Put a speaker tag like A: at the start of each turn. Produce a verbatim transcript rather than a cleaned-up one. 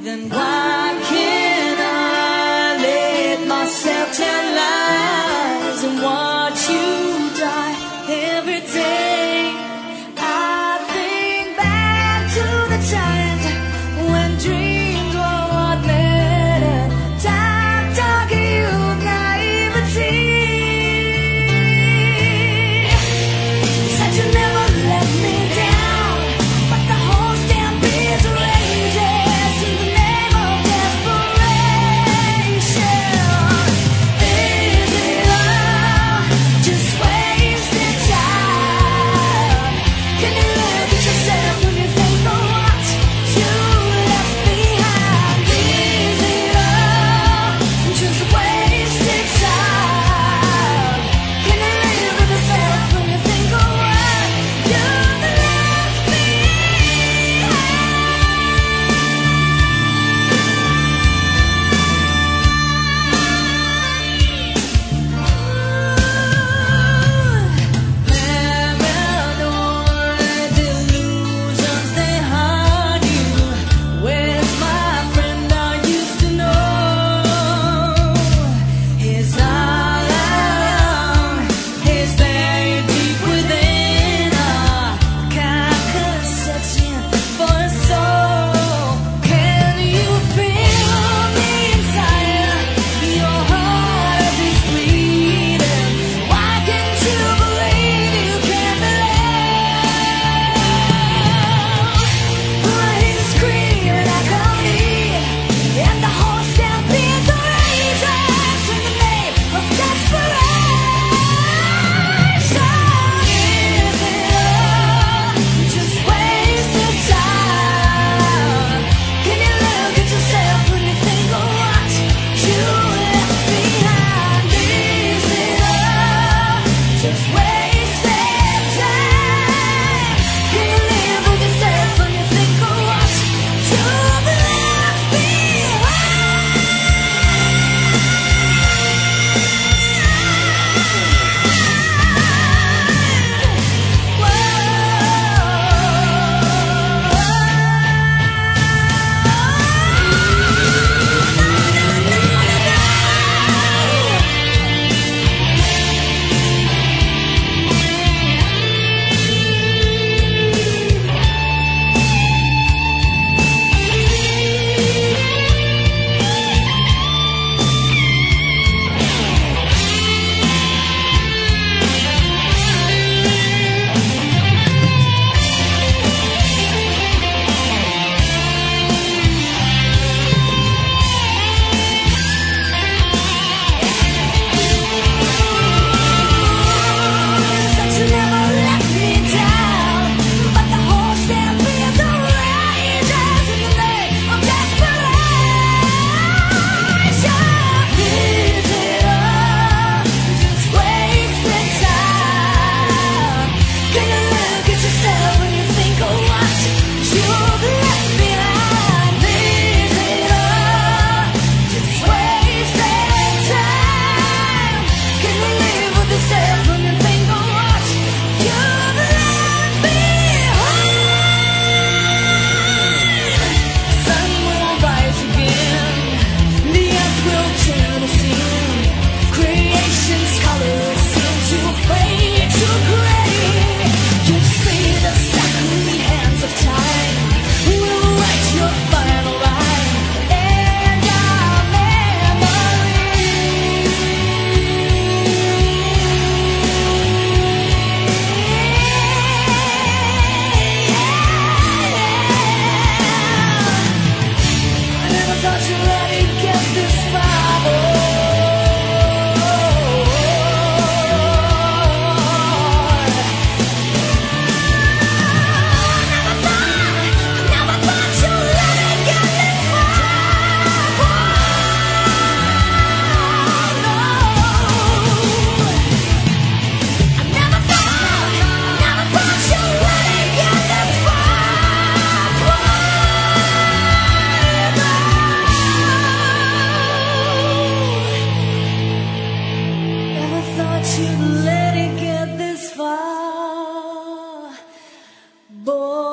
A: then why can't I let myself tell lies and watch you die every day? I think back to the times when dreams were what mattered. Dark, dark youth, naivety. You said you never let me down, but the whole stampede rages in the name of desperation. Is it all just wasted time? Can you look at yourself when you think of what you left behind? Is it all just wasted time? Can you live with yourself when you think of what you left Paranoid delusions, they haunt you. Where's my friend I used to know? He's all alone, he's buried deep within a carcass searching for a soul. Can you feel me inside your heart as it's bleeding? Why can't you believe you can be loved? He's screaming agony, and the whole stampede rages in the name of desperation. Is it all just wasted time? Can you look at yourself when you think of what you left behind? Is it all just wasted time? Can you live with yourself when you think of what you left behind? Said you never let me down, but the whole stampede rages in the name of desperation. Is it all just wasted time? Can you look at yourself when you think of what you've left behind? Is it all just wasted time? Can you live with yourself when you think of what you've left behind? Sun will rise again, the earth will turn a scene. Creation's colors seem to fade to gray. You see the sacred hands of time will write your final line and our I never thought you'd let it get this far. Never thought you'd let it get this far. No, I never thought, never thought you'd let it get this far. Never thought you'd let it get this far, boy.